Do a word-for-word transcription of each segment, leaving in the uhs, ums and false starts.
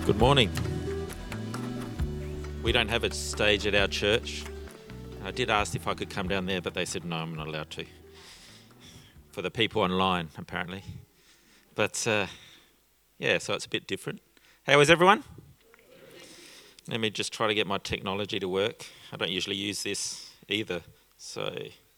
Good morning. We don't have a stage at our church. I did ask if I could come down there, but they said no, I'm not allowed to. For the people online, apparently. But uh, yeah, so it's a bit different. How is everyone? Let me just try to get my technology to work. I don't usually use this either. So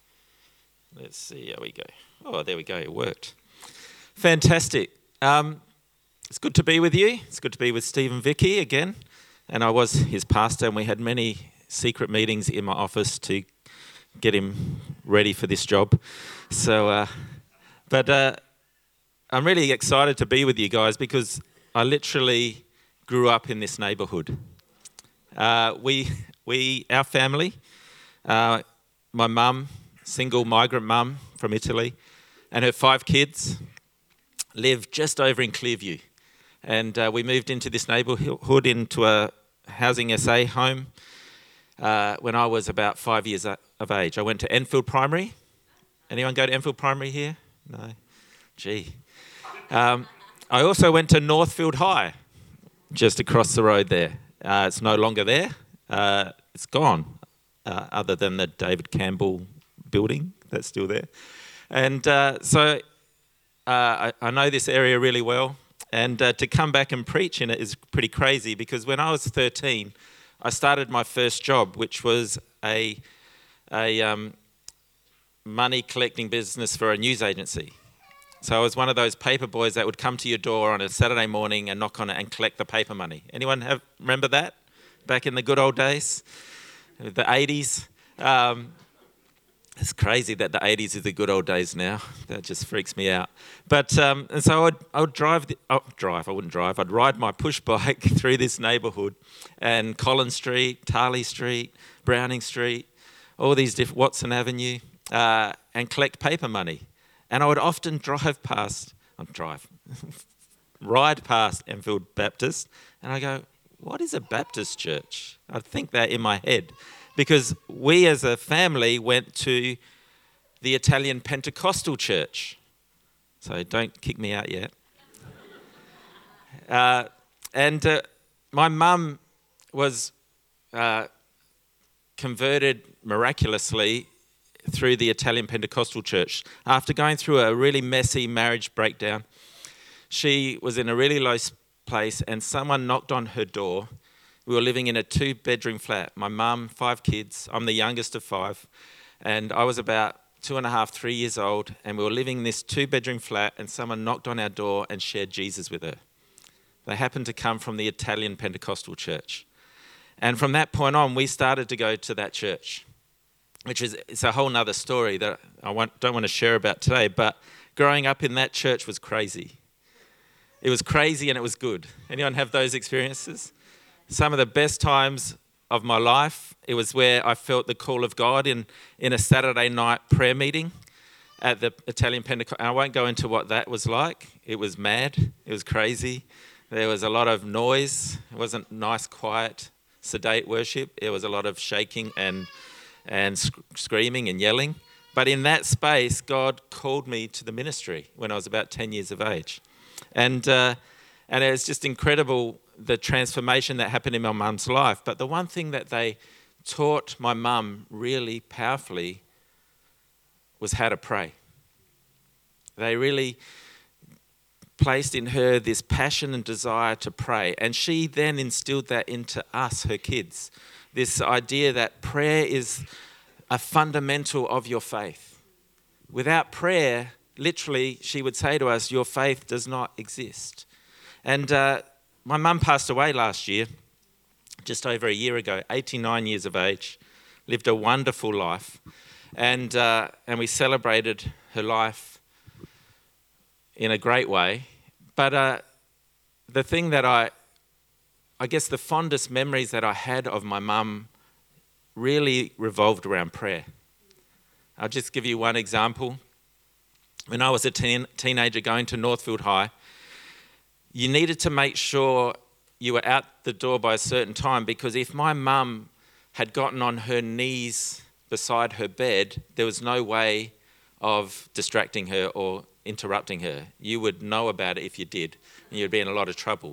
let's see how we go. Oh, there we go. It worked. Fantastic. Um, it's good to be with you. It's good to be with Steve and Vicky again. And I was his pastor, and we had many secret meetings in my office to get him ready for this job. So, uh, but uh, I'm really excited to be with you guys because I literally grew up in this neighbourhood. Uh, we, we, our family, uh, my mum, single migrant mum from Italy, and her five kids live just over in Clearview. And uh, we moved into this neighbourhood, into a Housing S A home uh, when I was about five years of age. I went to Enfield Primary. Anyone go to Enfield Primary here? No? Gee. Um, I also went to Northfield High, just across the road there. Uh, it's no longer there. Uh, it's gone, uh, other than the David Campbell building that's still there. And uh, so uh, I, I know this area really well. And uh, to come back and preach in it is pretty crazy because when I was thirteen, I started my first job, which was a, a um, money collecting business for a news agency. So I was one of those paper boys that would come to your door on a Saturday morning and knock on it and collect the paper money. Anyone have remember that? Back in the good old days? The eighties? Um, it's crazy that the eighties is the good old days now. That just freaks me out. But um, and so I'd, I would drive, the, oh, drive, I wouldn't drive, I'd ride my push bike through this neighbourhood and Collins Street, Tarley Street, Browning Street, all these different, Watson Avenue, uh, and collect paper money. And I would often drive past, not drive, ride past Enfield Baptist, and I go, what is a Baptist church? I'd think that in my head. Because we as a family went to the Italian Pentecostal church. So don't kick me out yet. Uh, and uh, my mum was uh, converted miraculously through the Italian Pentecostal church. After going through a really messy marriage breakdown, she was in a really low place and someone knocked on her door. We were living in a two-bedroom flat. My mum, five kids. I'm the youngest of five. And I was about two and a half, three years old. And we were living in this two-bedroom flat and someone knocked on our door and shared Jesus with her. They happened to come from the Italian Pentecostal church. And from that point on, we started to go to that church, which is it's a whole nother story that I want, don't want to share about today. But growing up in that church was crazy. It was crazy and it was good. Anyone have those experiences? Some of the best times of my life, it was where I felt the call of God in, in a Saturday night prayer meeting at the Italian Pentecostal. I won't go into what that was like. It was mad. It was crazy. There was a lot of noise. It wasn't nice, quiet, sedate worship. There was a lot of shaking and, and sc- screaming and yelling. But in that space, God called me to the ministry when I was about ten years of age. And, uh, and it was just incredible the transformation that happened in my mum's life. But the one thing that they taught my mum really powerfully was how to pray. They really placed in her this passion and desire to pray. And she then instilled that into us, her kids. This idea that prayer is a fundamental of your faith. Without prayer, literally, she would say to us, your faith does not exist. And uh, my mum passed away last year, just over a year ago, eighty-nine years of age, lived a wonderful life, and uh, and we celebrated her life in a great way. But uh, the thing that I, I guess the fondest memories that I had of my mum really revolved around prayer. I'll just give you one example. When I was a teen, teenager going to Northfield High, you needed to make sure you were out the door by a certain time because if my mum had gotten on her knees beside her bed, there was no way of distracting her or interrupting her. You would know about it if you did, and you'd be in a lot of trouble.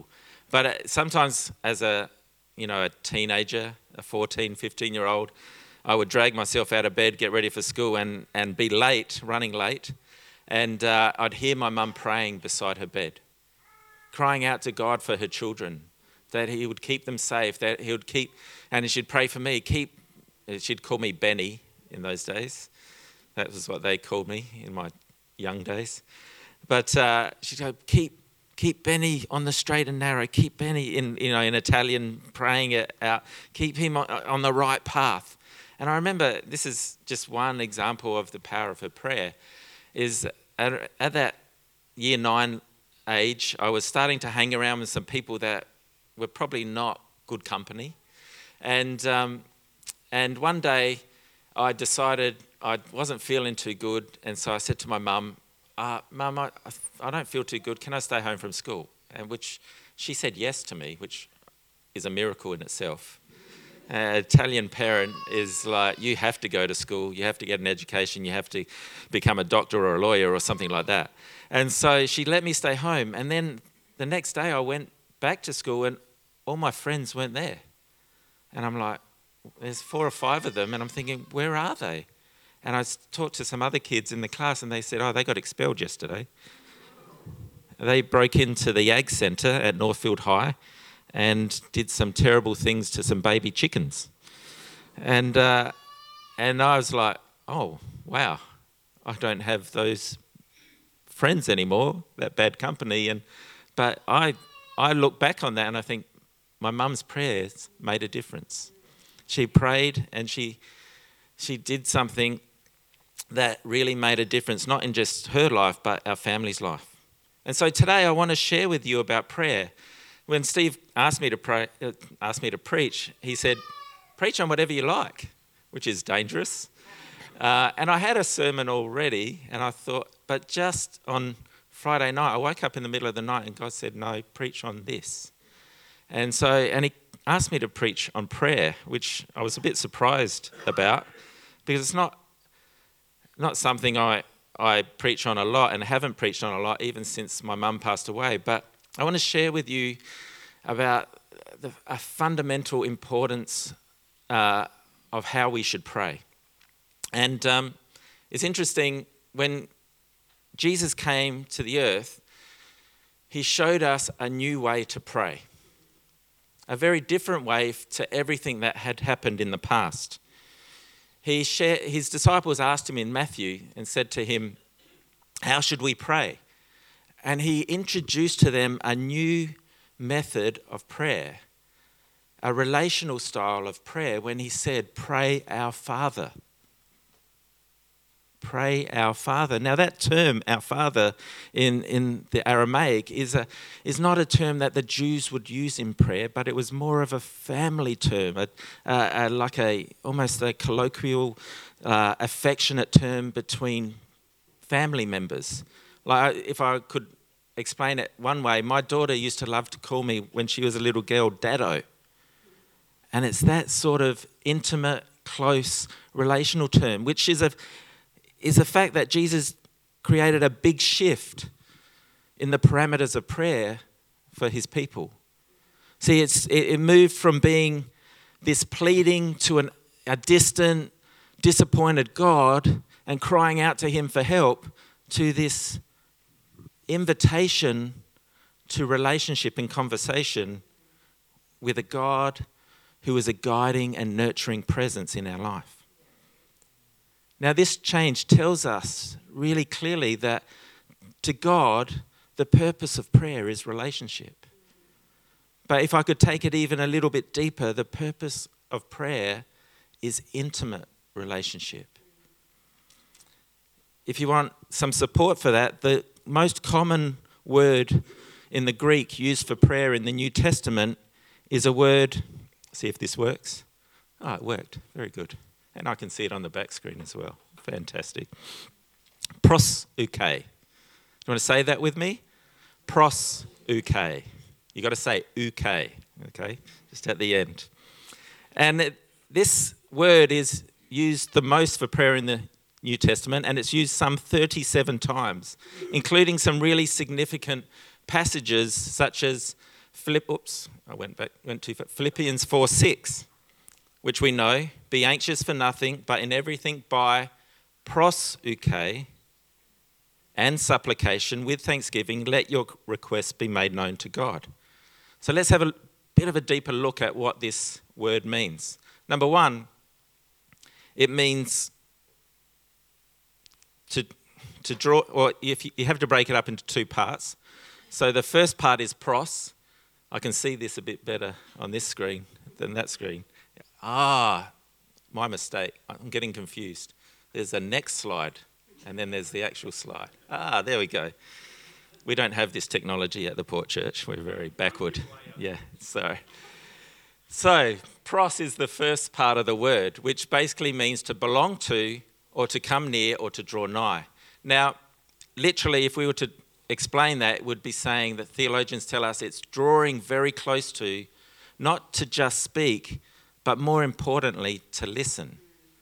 But uh, sometimes as a, you know, a teenager, a fourteen, fifteen-year-old, I would drag myself out of bed, get ready for school, and, and be late, running late. And uh, I'd hear my mum praying beside her bed, crying out to God for her children, that he would keep them safe, that he would keep, and she'd pray for me, keep, she'd call me Benny in those days. That was what they called me in my young days. But uh, she'd go, keep, keep Benny on the straight and narrow, keep Benny in, you know, in Italian, praying it out, keep him on, on the right path. And I remember, this is just one example of the power of her prayer, is at, at that year nine age, I was starting to hang around with some people that were probably not good company. And um, and one day I decided I wasn't feeling too good, and so I said to my mum, uh, Mum, I, I don't feel too good, can I stay home from school? And which she said yes to me, which is a miracle in itself. An Italian parent is like, you have to go to school, you have to get an education, you have to become a doctor or a lawyer or something like that. And so she let me stay home. And then the next day I went back to school and all my friends weren't there. And I'm like, there's four or five of them. And I'm thinking, where are they? And I talked to some other kids in the class and they said, oh, they got expelled yesterday. They broke into the Ag Centre at Northfield High and did some terrible things to some baby chickens. And uh, and I was like, oh, wow, I don't have those friends anymore, that bad company. And but I I look back on that and I think my mum's prayers made a difference. She prayed and she she did something that really made a difference, not in just her life, but our family's life. And so today I want to share with you about prayer. When Steve asked me to pray, uh, asked me to preach, he said, preach on whatever you like, which is dangerous. Uh, and I had a sermon already, and I thought, but just on Friday night, I woke up in the middle of the night and God said, no, preach on this. And so, and he asked me to preach on prayer, which I was a bit surprised about, because it's not not something I, I preach on a lot and haven't preached on a lot, even since my mum passed away. But I want to share with you about the, a fundamental importance uh, of how we should pray. And um, it's interesting, when Jesus came to the earth, he showed us a new way to pray, a very different way to everything that had happened in the past. He shared, his disciples asked him in Matthew and said to him, how should we pray? And he introduced to them a new method of prayer, a relational style of prayer, when he said, pray our Father. Pray our Father. Now that term, our Father, in, in the Aramaic is a is not a term that the Jews would use in prayer, but it was more of a family term, a, a, a, like a almost a colloquial, uh, affectionate term between family members. Like, if I could explain it one way, my daughter used to love to call me when she was a little girl, Daddo. And it's that sort of intimate, close, relational term, which is a is the fact that Jesus created a big shift in the parameters of prayer for his people. See, it's it, it moved from being this pleading to an, a distant, disappointed God and crying out to him for help, to this invitation to relationship and conversation with a God who is a guiding and nurturing presence in our life. Now, this change tells us really clearly that to God, the purpose of prayer is relationship. But if I could take it even a little bit deeper, the purpose of prayer is intimate relationship. If you want some support for that, the most common word in the Greek used for prayer in the New Testament is a word, see if this works. Oh, it worked. Very good. And I can see it on the back screen as well. Fantastic. Prosuke. You want to say that with me? Prosuke. You got to say uke, okay? Just at the end. And it, this word is used the most for prayer in the New Testament, and it's used some thirty-seven times, including some really significant passages such as Philipp, oops, I went back, went too far. Philippians four six, which we know, be anxious for nothing, but in everything by proseuche and supplication with thanksgiving, let your requests be made known to God. So let's have a bit of a deeper look at what this word means. Number one, it means to to draw, or if you, you have to break it up into two parts. So the first part is pros. I can see this a bit better on this screen than that screen. Ah, my mistake. I'm getting confused. There's a next slide, and then there's the actual slide. Ah, there we go. We don't have this technology at the Port Church. We're very backward. Yeah, sorry. So, pros is the first part of the word, which basically means to belong to, or to come near, or to draw nigh. Now, literally, if we were to explain that, it would be saying that theologians tell us it's drawing very close to, not to just speak, but more importantly, to listen.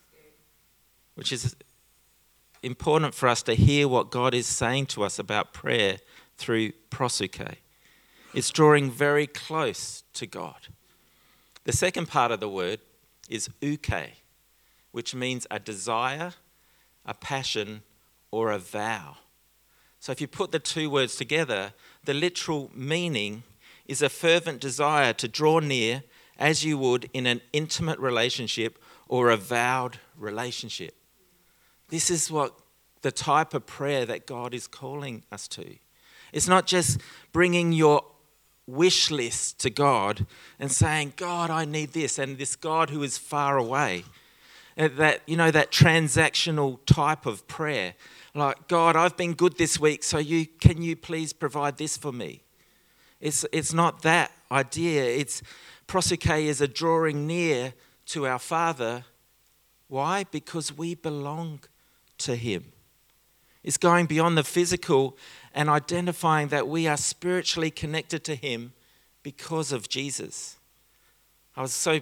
Which is important for us to hear what God is saying to us about prayer through proseuche. It's drawing very close to God. The second part of the word is euche, which means a desire, a passion, or a vow. So if you put the two words together, the literal meaning is a fervent desire to draw near as you would in an intimate relationship or a vowed relationship. This is what the type of prayer that God is calling us to. It's not just bringing your wish list to God and saying, God, I need this, and this God who is far away. That, you know, that transactional type of prayer. Like, God, I've been good this week, so you can you please provide this for me? It's it's not that idea. It's proseuche is a drawing near to our Father. Why? Because we belong to him. It's going beyond the physical and identifying that we are spiritually connected to him because of Jesus. I was so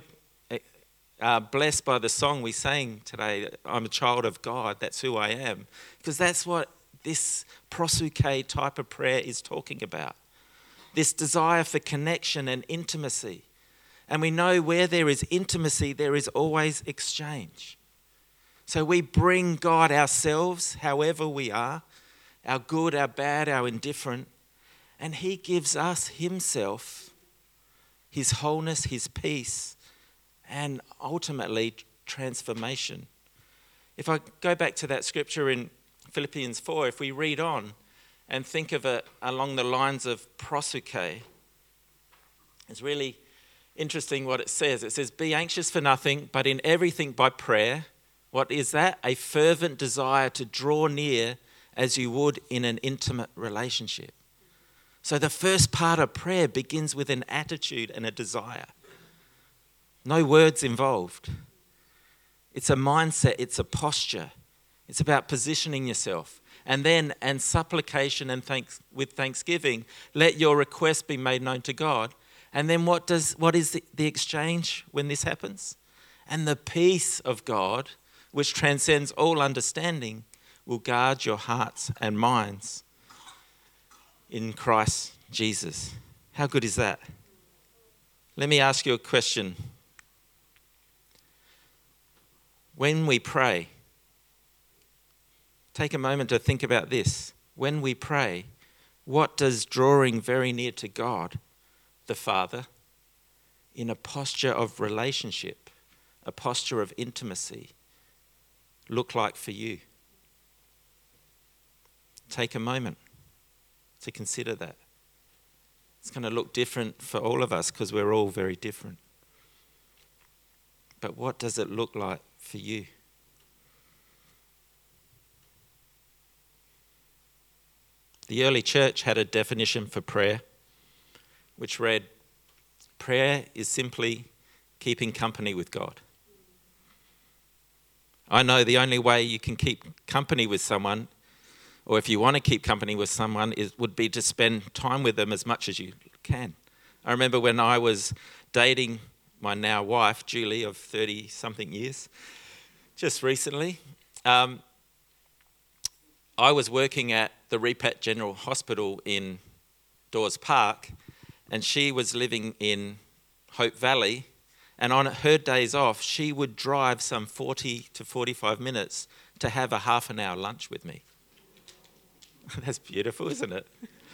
uh, blessed by the song we sang today, I'm a child of God, that's who I am. Because that's what this proseuche type of prayer is talking about. This desire for connection and intimacy. And we know where there is intimacy, there is always exchange. So we bring God ourselves, however we are, our good, our bad, our indifferent, and he gives us himself, his wholeness, his peace, and ultimately transformation. If I go back to that scripture in Philippians four, if we read on and think of it along the lines of proseuche, it's really interesting what it says. It says, be anxious for nothing, but in everything by prayer. What is that? A fervent desire to draw near as you would in an intimate relationship. So the first part of prayer begins with an attitude and a desire. No words involved. It's a mindset, it's a posture. It's about positioning yourself. And then, and supplication and thanks with thanksgiving, let your request be made known to God. And then what does what is the, the exchange when this happens? And the peace of God, which transcends all understanding, will guard your hearts and minds in Christ Jesus. How good is that? Let me ask you a question. When we pray, take a moment to think about this. When we pray, what does drawing very near to God, the Father, in a posture of relationship, a posture of intimacy, look like for you? Take a moment to consider that. It's going to look different for all of us because we're all very different. But what does it look like for you? The early church had a definition for prayer, which read, prayer is simply keeping company with God. I know the only way you can keep company with someone, or if you want to keep company with someone, is would be to spend time with them as much as you can. I remember when I was dating my now wife, Julie, of thirty-something years, just recently, um, I was working at the Repat General Hospital in Dawes Park, and she was living in Hope Valley, and on her days off, she would drive some forty to forty-five minutes to have a half an hour lunch with me. That's beautiful, isn't it?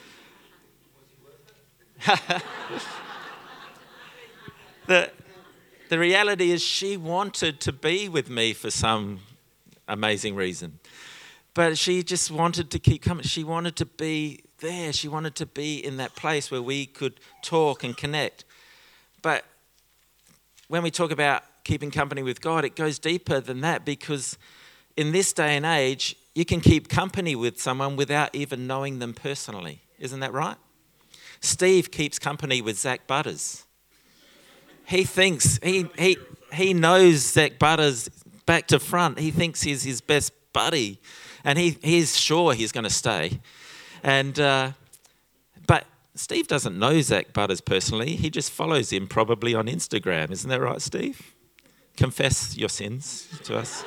the, the reality is she wanted to be with me for some amazing reason. But she just wanted to keep coming. She wanted to be there. She wanted to be in that place where we could talk and connect. But when we talk about keeping company with God, it goes deeper than that, because in this day and age, you can keep company with someone without even knowing them personally. Isn't that right? Steve keeps company with Zach Butters. He thinks, he he he knows Zach Butters back to front. He thinks he's his best buddy, and he he's sure he's going to stay. And uh, but Steve doesn't know Zach Butters personally. He just follows him probably on Instagram. Isn't that right, Steve? Confess your sins to us.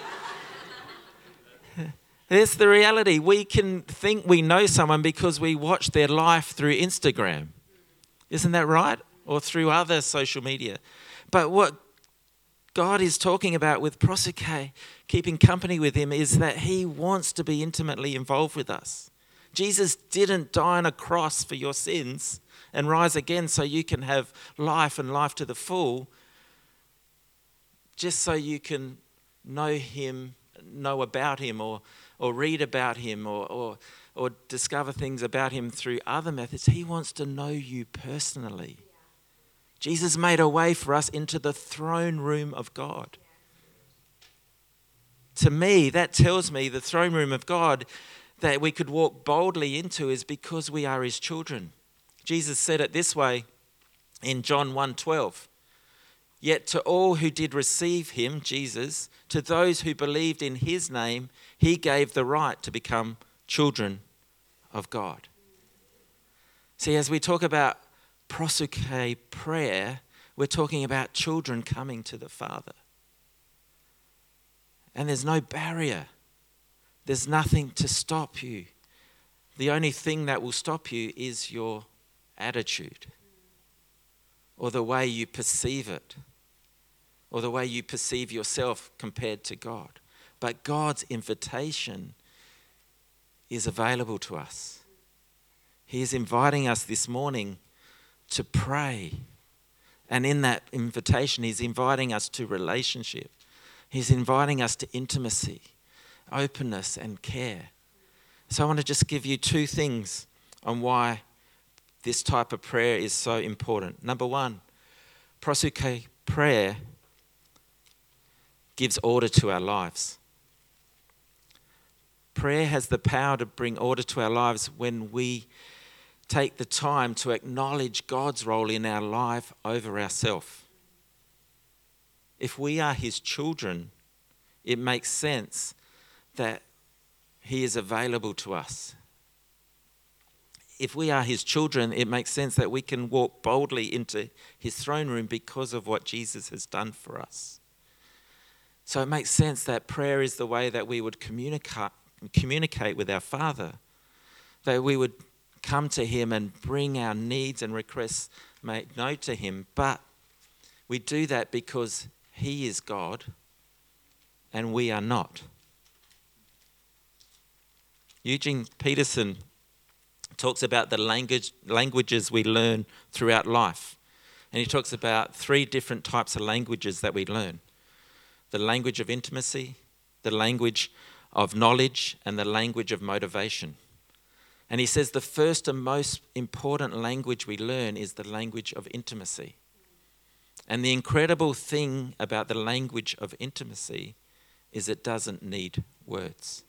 That's the reality. We can think we know someone because we watch their life through Instagram. Isn't that right? Or through other social media. But what God is talking about with Prosuke, keeping company with him, is that he wants to be intimately involved with us. Jesus didn't die on a cross for your sins and rise again so you can have life and life to the full, just so you can know him, know about him, or or read about him, or, or or discover things about him through other methods. He wants to know you personally. Yeah. Jesus made a way for us into the throne room of God. Yeah. To me, that tells me the throne room of God that we could walk boldly into is because we are his children. Jesus said it this way in John one twelve. Yet to all who did receive him, Jesus, to those who believed in his name, he gave the right to become children of God. See, as we talk about Prosuke prayer, we're talking about children coming to the Father. And there's no barrier. There's nothing to stop you. The only thing that will stop you is your attitude, or the way you perceive it, or the way you perceive yourself compared to God. But God's invitation is available to us. He is inviting us this morning to pray. And in that invitation, he's inviting us to relationship. He's inviting us to intimacy, openness, and care. So I want to just give you two things on why this type of prayer is so important. Number one, Prosuke prayer gives order to our lives. Prayer has the power to bring order to our lives when we take the time to acknowledge God's role in our life over ourselves. If we are his children, it makes sense that he is available to us. If we are his children, it makes sense that we can walk boldly into his throne room because of what Jesus has done for us. So it makes sense that prayer is the way that we would communicate communicate with our Father, that we would come to him and bring our needs and requests made known to him. But we do that because he is God and we are not. Eugene Peterson talks about the language languages we learn throughout life. And he talks about three different types of languages that we learn. The language of intimacy, the language of knowledge, and the language of motivation. And he says the first and most important language we learn is the language of intimacy. And the incredible thing about the language of intimacy is it doesn't need words.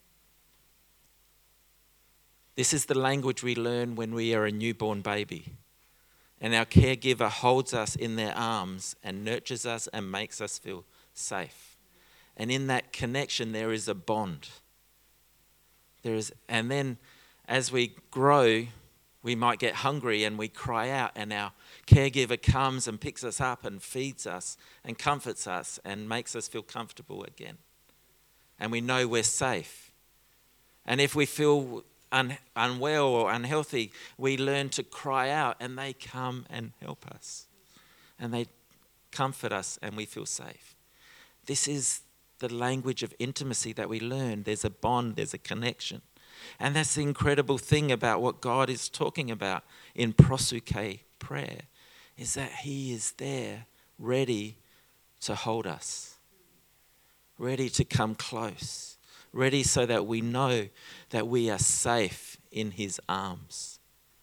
This is the language we learn when we are a newborn baby. And our caregiver holds us in their arms and nurtures us and makes us feel safe. And in that connection, there is a bond. There is, and then as we grow, we might get hungry and we cry out, and our caregiver comes and picks us up and feeds us and comforts us and makes us feel comfortable again. And we know we're safe. And if we feel un- unwell or unhealthy, we learn to cry out and they come and help us. And they comfort us and we feel safe. This is the language of intimacy that we learn. There's a bond, there's a connection. And that's the incredible thing about what God is talking about in prosuke prayer, is that he is there ready to hold us, ready to come close, ready so that we know that we are safe in his arms.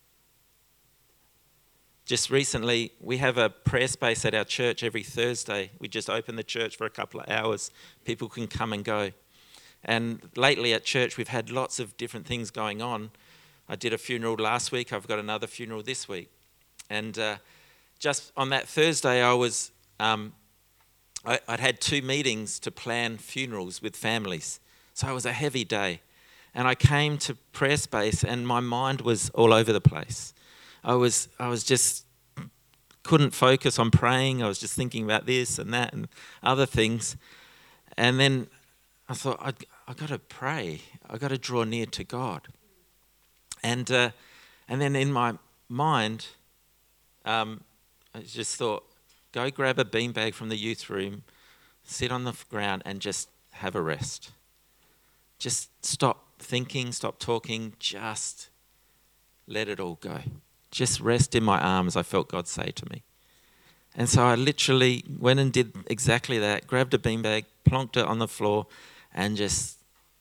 Just recently, we have a prayer space at our church every Thursday. We just open the church for a couple of hours. People can come and go. And lately at church, we've had lots of different things going on. I did a funeral last week. I've got another funeral this week. And uh, just on that Thursday, I was, um, I, I'd had two meetings to plan funerals with families. So it was a heavy day. And I came to prayer space and my mind was all over the place. I was, I was just, couldn't focus on praying. I was just thinking about this and that and other things. And then I thought, I I got to pray. I got to draw near to God. And uh, and then in my mind, um, I just thought, go grab a beanbag from the youth room, sit on the ground and just have a rest. Just stop thinking, stop talking, just let it all go. Just rest in my arms, I felt God say to me. And so I literally went and did exactly that, grabbed a beanbag, plonked it on the floor, and just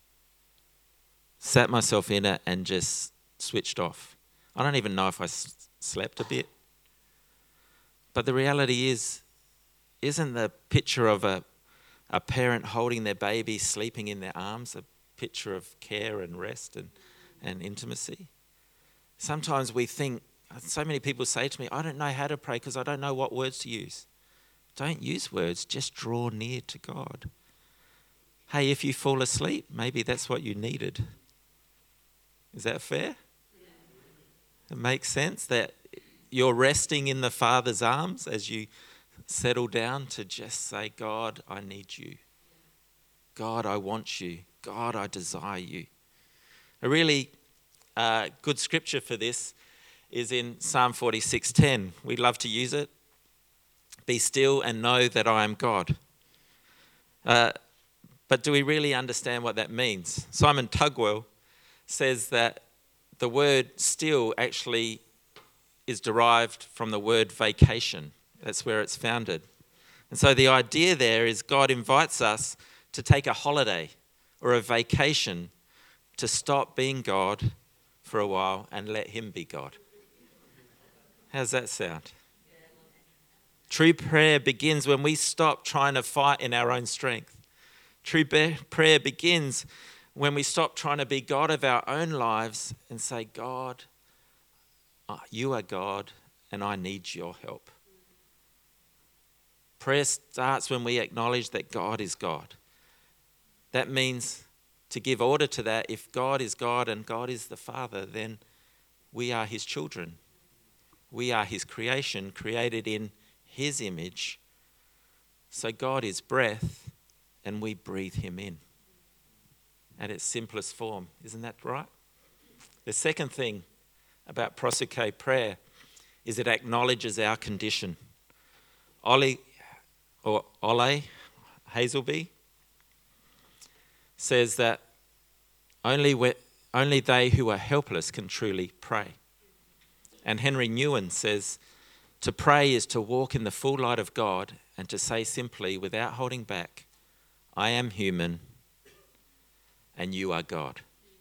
sat myself in it and just switched off. I don't even know if I s- slept a bit. But the reality is, isn't the picture of a, a parent holding their baby, sleeping in their arms, a picture of care and rest and, and intimacy? Sometimes we think, so many people say to me, I don't know how to pray because I don't know what words to use. Don't use words, just draw near to God. Hey, if you fall asleep, maybe that's what you needed. Is that fair? Yeah. It makes sense that you're resting in the Father's arms as you settle down to just say, God, I need you. God, I want you. God, I desire you. A really uh, good scripture for this is in Psalm forty-six ten. We love to use it. Be still and know that I am God. Uh, But do we really understand what that means? Simon Tugwell says that the word still actually is derived from the word vacation. That's where it's founded. And so the idea there is God invites us to take a holiday or a vacation to stop being God for a while and let him be God. How's that sound? True prayer begins when we stop trying to fight in our own strength. True prayer begins when we stop trying to be God of our own lives and say, God, you are God and I need your help. Prayer starts when we acknowledge that God is God. That means to give order to that, if God is God and God is the Father, then we are his children. We are his creation, created in his image. So God is breath and we breathe him in at its simplest form. Isn't that right? The second thing about prosuke prayer is it acknowledges our condition. Ollie, or Ole Hazelby, says that only, we, only they who are helpless can truly pray. And Henry Newen says, to pray is to walk in the full light of God and to say simply, without holding back, I am human and you are God.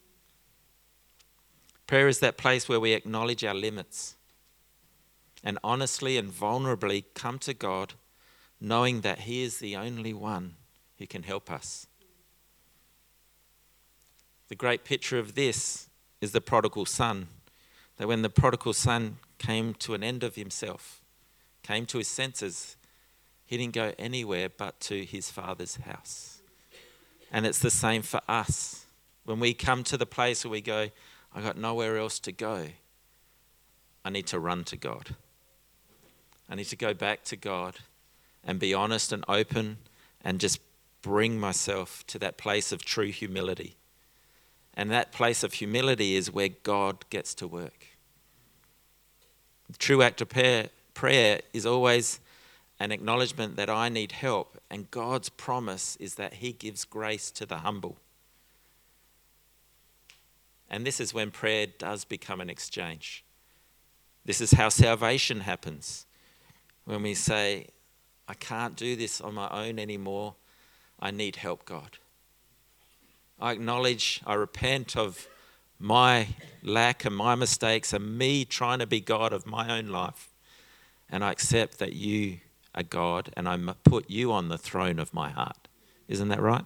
Prayer is that place where we acknowledge our limits and honestly and vulnerably come to God, knowing that he is the only one who can help us. The great picture of this is the prodigal son, that when the prodigal son came to an end of himself, came to his senses, he didn't go anywhere but to his father's house. And it's the same for us. When we come to the place where we go, I got nowhere else to go, I need to run to God. I need to go back to God and be honest and open and just bring myself to that place of true humility And that place of humility is where God gets to work. The true act of prayer, prayer is always an acknowledgement that I need help, and God's promise is that he gives grace to the humble. And this is when prayer does become an exchange. This is how salvation happens. When we say, I can't do this on my own anymore, I need help, God. I acknowledge, I repent of my lack and my mistakes and me trying to be God of my own life. And I accept that you are God and I put you on the throne of my heart. Isn't that right?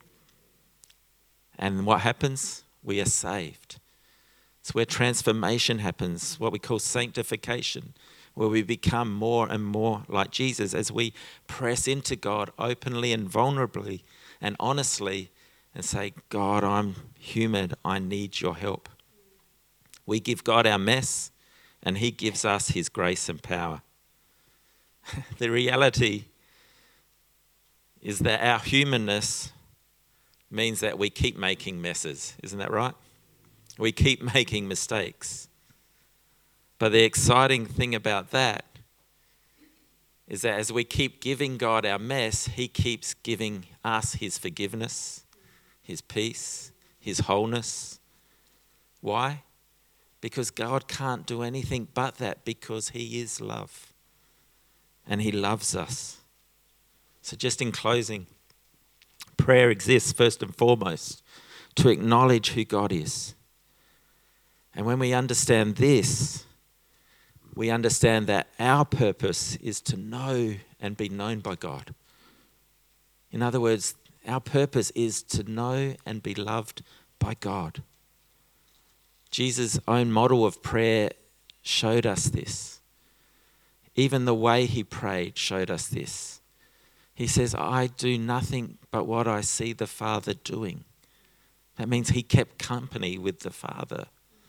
And what happens? We are saved. It's where transformation happens, what we call sanctification, where we become more and more like Jesus as we press into God openly and vulnerably and honestly and say, God, I'm human. I need your help. We give God our mess and he gives us his grace and power. The reality is that our humanness means that we keep making messes. Isn't that right? We keep making mistakes. But the exciting thing about that is that as we keep giving God our mess, he keeps giving us his forgiveness, his peace, his wholeness. Why? Because God can't do anything but that, because he is love. And he loves us. So just in closing, prayer exists first and foremost to acknowledge who God is. And when we understand this, we understand that our purpose is to know and be known by God. In other words, our purpose is to know and be loved by God. Jesus' own model of prayer showed us this. Even the way he prayed showed us this. He says, I do nothing but what I see the Father doing. That means he kept company with the Father.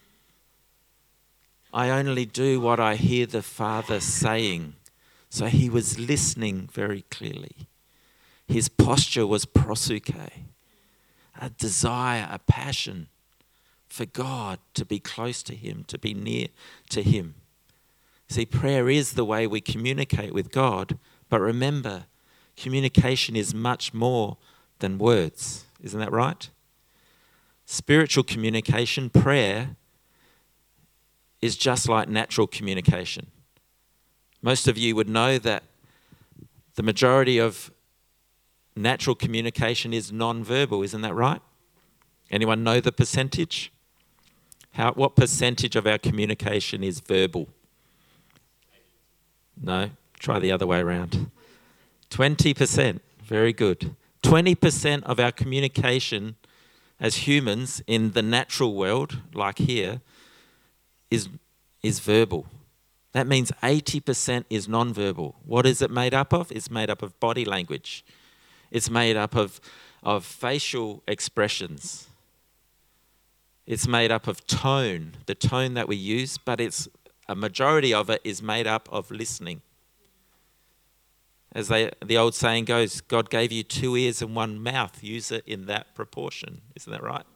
I only do what I hear the Father saying. So he was listening very clearly. His posture was prosuke, a desire, a passion for God to be close to him, to be near to him. See, prayer is the way we communicate with God, but remember, communication is much more than words. Isn't that right? Spiritual communication, prayer, is just like natural communication. Most of you would know that the majority of natural communication is non-verbal. Isn't that right? Anyone know the percentage? How, what percentage of our communication is verbal? No, try the other way around. twenty percent, very good. twenty percent of our communication as humans in the natural world, like here, is, is verbal. That means eighty percent is non-verbal. What is it made up of? It's made up of body language. It's made up of, of facial expressions. It's made up of tone, the tone that we use, but it's a majority of it is made up of listening. As they, the old saying goes, God gave you two ears and one mouth. Use it in that proportion. Isn't that right?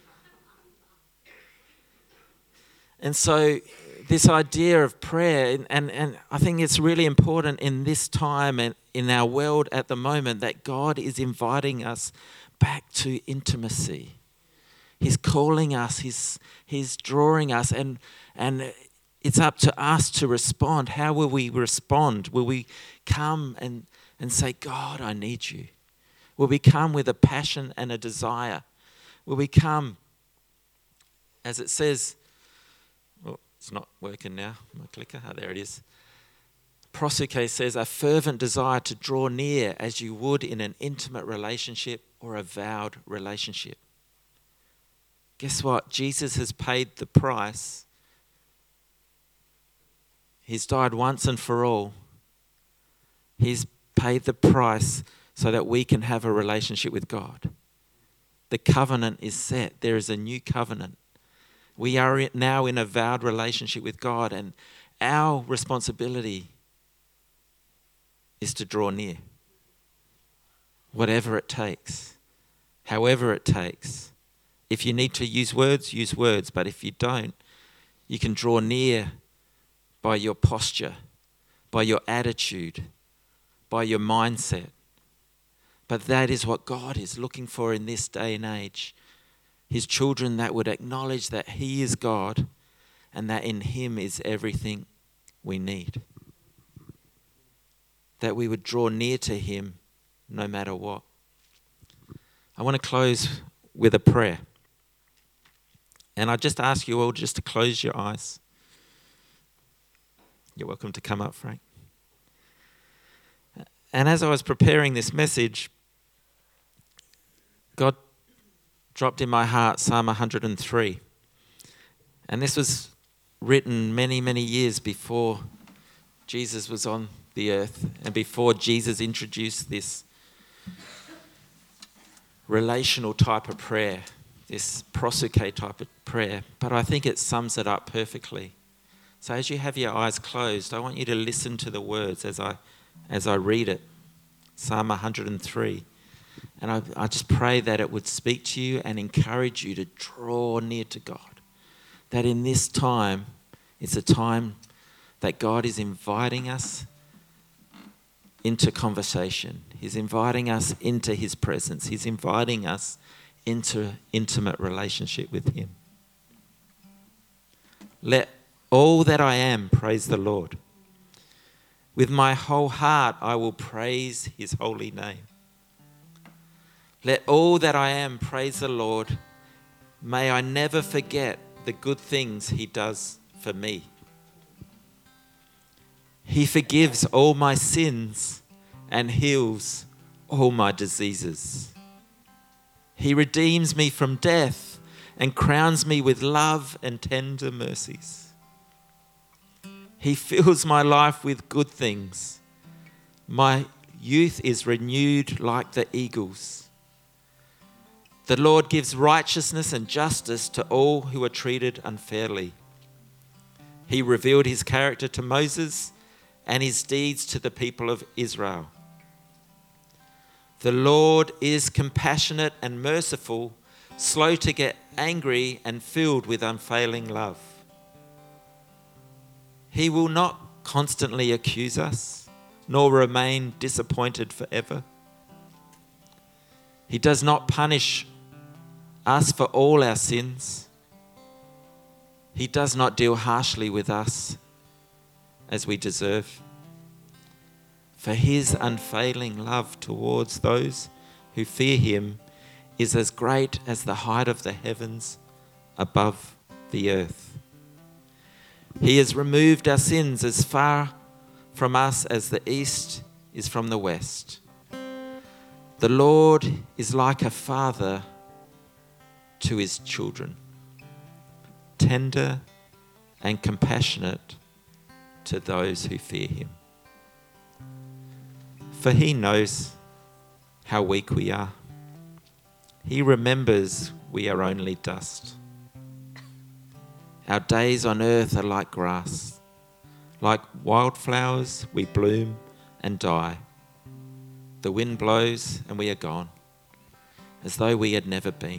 And so this idea of prayer, and, and, and I think it's really important in this time and in our world at the moment that God is inviting us back to intimacy. He's calling us, he's, he's drawing us, and, and it's up to us to respond. How will we respond? Will we come and, and say, God, I need you? Will we come with a passion and a desire? Will we come, as it says, oh, it's not working now, my clicker, oh, there it is. Prosuke says, a fervent desire to draw near as you would in an intimate relationship or a vowed relationship. Guess what? Jesus has paid the price. He's died once and for all. He's paid the price so that we can have a relationship with God. The covenant is set. There is a new covenant. We are now in a vowed relationship with God, and our responsibility is to draw near. Whatever it takes, however it takes, If you need to use words, use words. But if you don't, you can draw near by your posture, by your attitude, by your mindset. But that is what God is looking for in this day and age. His children that would acknowledge that he is God and that in him is everything we need. That we would draw near to him no matter what. I want to close with a prayer. And I just ask you all just to close your eyes. You're welcome to come up, Frank. And as I was preparing this message, God dropped in my heart Psalm one hundred and three. And this was written many, many years before Jesus was on the earth and before Jesus introduced this relational type of prayer, this prosuke type of prayer. But I think it sums it up perfectly. So as you have your eyes closed, I want you to listen to the words as I as I read it. Psalm one hundred and three. And I, I just pray that it would speak to you and encourage you to draw near to God. That in this time, it's a time that God is inviting us into conversation. He's inviting us into his presence. He's inviting us into intimate relationship with him. Let all that I am praise the Lord. With my whole heart I will praise his holy name. Let all that I am praise the Lord. May I never forget the good things he does for me. He forgives all my sins and heals all my diseases. He redeems me from death and crowns me with love and tender mercies. He fills my life with good things. My youth is renewed like the eagles. The Lord gives righteousness and justice to all who are treated unfairly. He revealed his character to Moses and his deeds to the people of Israel. The Lord is compassionate and merciful, slow to get angry and filled with unfailing love. He will not constantly accuse us, nor remain disappointed forever. He does not punish us for all our sins. He does not deal harshly with us as we deserve. For his unfailing love towards those who fear him is as great as the height of the heavens above the earth. He has removed our sins as far from us as the east is from the west. The Lord is like a father to his children, tender and compassionate to those who fear him. For he knows how weak we are. He remembers we are only dust. Our days on earth are like grass. Like wildflowers, we bloom and die. The wind blows and we are gone, as though we had never been.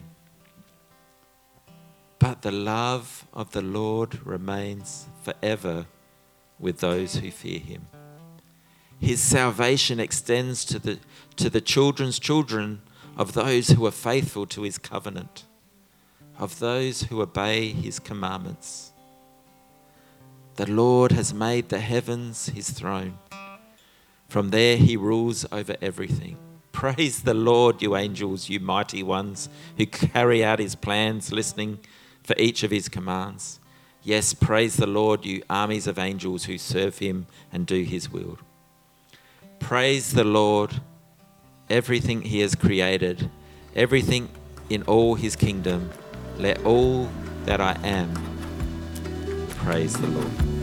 But the love of the Lord remains forever with those who fear him. His salvation extends to the, to the children's children of those who are faithful to his covenant, of those who obey his commandments. The Lord has made the heavens his throne. From there he rules over everything. Praise the Lord, you angels, you mighty ones who carry out his plans, listening for each of his commands. Yes, praise the Lord, you armies of angels who serve him and do his will. Praise the Lord, everything he has created, everything in all his kingdom. Let all that I am praise the Lord.